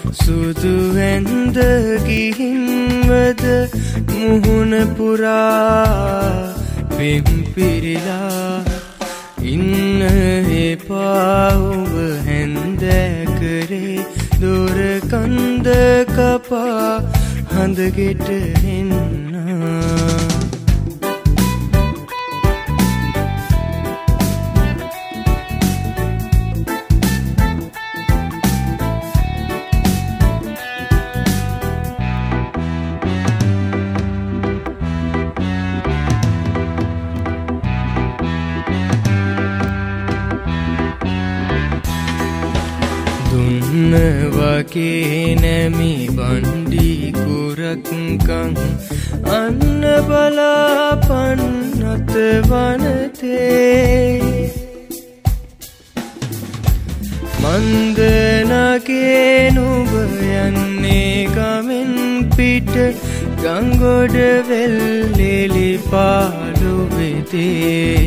සුදු ඇඳ ගිහින්වද මුහුණ පුරා පිම්පිරිලා ඉන්න එපා ඔබ හැන්දෑකරේ දොර කන්ද කපා හඳගෙට එන්න දුන්න වගේ නැමි බණ්ඩි කුරක්කං අන්න බලාපන් අත වනතේ මන්දනගේ නුඹ යන්නේ ගමෙන් පිට ගංගොඩ වෙල්ලෙලි පාඩු වෙතේ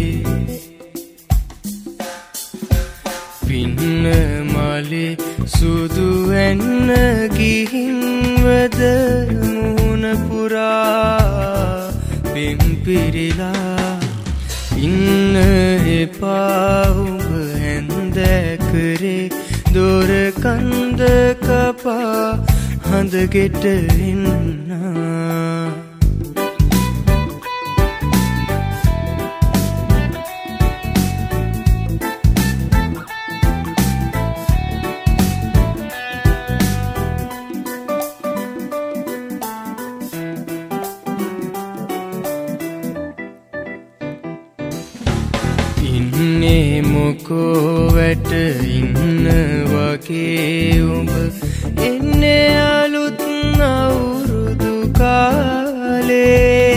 පින්න මලේ සුදු ඇන්න ගිහින්වද මුහුණ පුරා පිම්පිරිලා ඉන්න එපා ඔබ හැන්දෑකරේ දොර කන්ද කපා හඳගෙට එන්න ඉන්නේ මොකෝ වැට ඉන්න වගේ උඹ එන්නේ අලුත් අවුරුදු කාලේ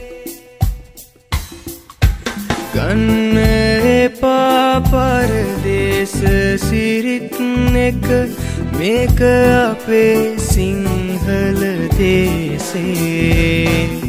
ගන්න එපා පරදේශ සිරිත් එක මේක අපේ සිංහල දේශේ